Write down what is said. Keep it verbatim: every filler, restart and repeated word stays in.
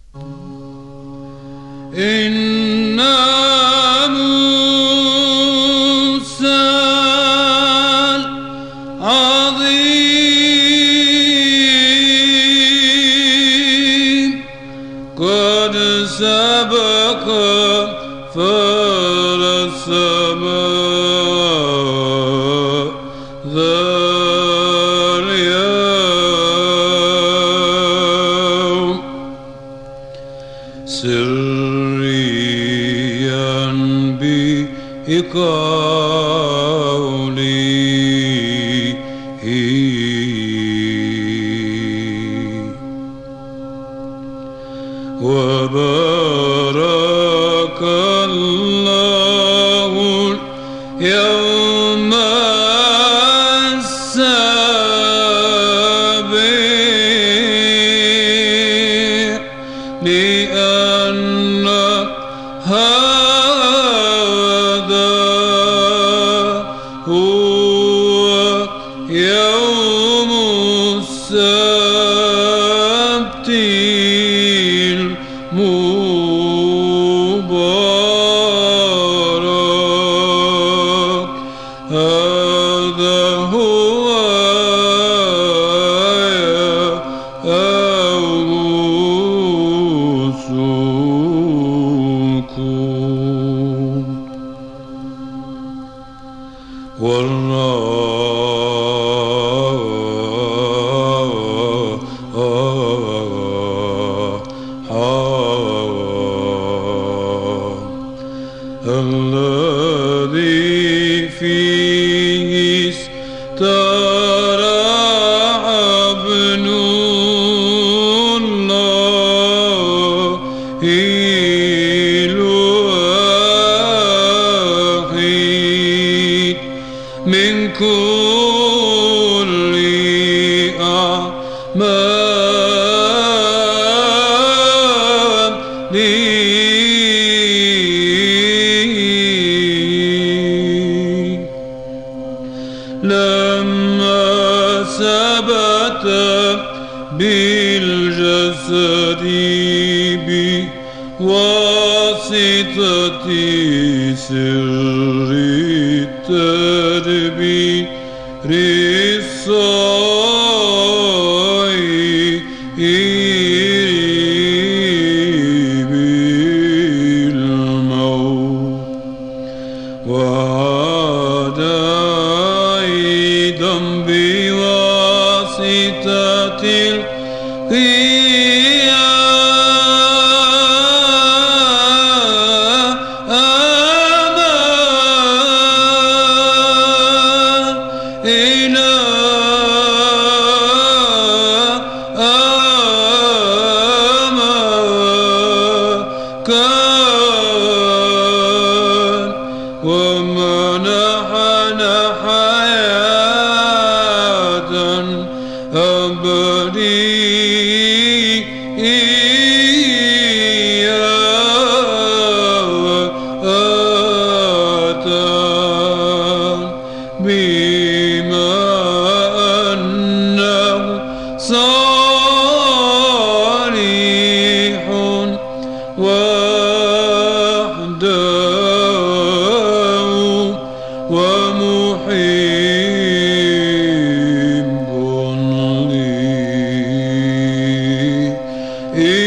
إن موسى العظيم قد سبق فالسماء ذا اليوم سريا بقوله وبارك الله اليوم السابع لأن هذا هو يوم السبت المبارك هذا هو يوم السكون الذي فيه استراح ابن الله الواحد من كل أعمال لما ثبت بالجسد بواسطة سر التدبير الصغير بالموت وعاد أيضا بواسطة القيامة إلى كان ومنحنا حياة أبدية بما أنه صالح وحده ومحب لي